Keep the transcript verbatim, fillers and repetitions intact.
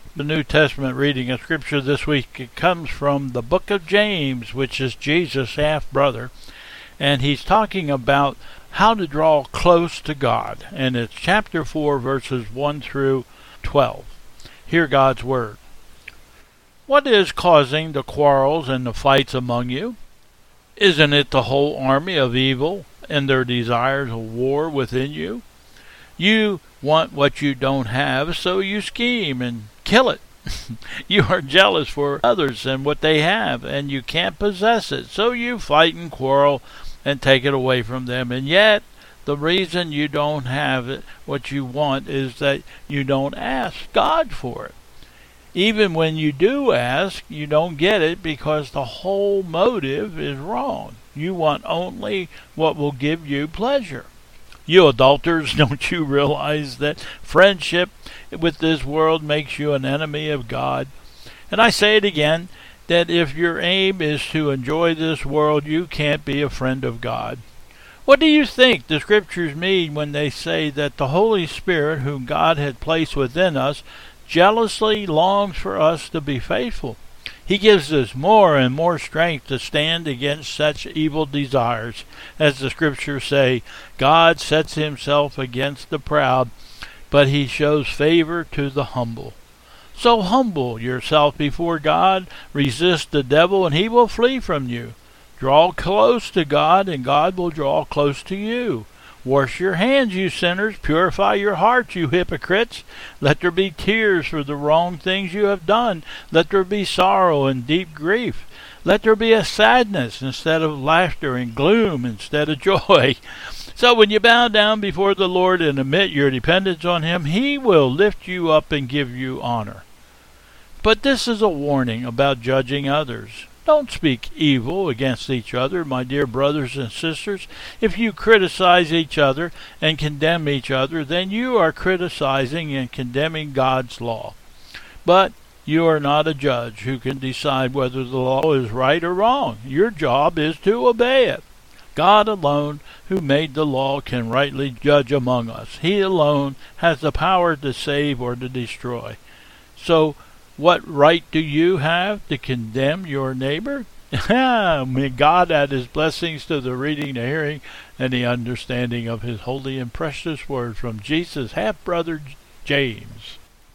The New Testament reading of Scripture this week, it comes from the book of James, which is Jesus' half-brother, and he's talking about how to draw close to God, and it's chapter four, verses one through twelve. Hear God's word. What is causing the quarrels and the fights among you? Isn't it the whole army of evil and their desires of war within you? You want what you don't have, so you scheme and kill it. You are jealous for others and what they have, and you can't possess it, so you fight and quarrel and take it away from them. And yet, the reason you don't have it, what you want, is that you don't ask God for it. Even when you do ask, you don't get it because the whole motive is wrong. You want only what will give you pleasure. You adulterers, don't you realize that friendship with this world makes you an enemy of God? And I say it again, that if your aim is to enjoy this world, you can't be a friend of God. What do you think the Scriptures mean when they say that the Holy Spirit, whom God had placed within us, jealously longs for us to be faithful? He gives us more and more strength to stand against such evil desires. As the Scriptures say, God sets himself against the proud, but he shows favor to the humble. So humble yourself before God, resist the devil, and he will flee from you. Draw close to God, and God will draw close to you. Wash your hands, you sinners. Purify your hearts, you hypocrites. Let there be tears for the wrong things you have done. Let there be sorrow and deep grief. Let there be a sadness instead of laughter, and gloom instead of joy. So when you bow down before the Lord and admit your dependence on him, he will lift you up and give you honor. But this is a warning about judging others. Don't speak evil against each other, my dear brothers and sisters. If you criticize each other and condemn each other, then you are criticizing and condemning God's law. But you are not a judge who can decide whether the law is right or wrong. Your job is to obey it. God alone, who made the law, can rightly judge among us. He alone has the power to save or to destroy. So, what right do you have to condemn your neighbor? May God add his blessings to the reading, the hearing, and the understanding of his holy and precious word from Jesus' half-brother James.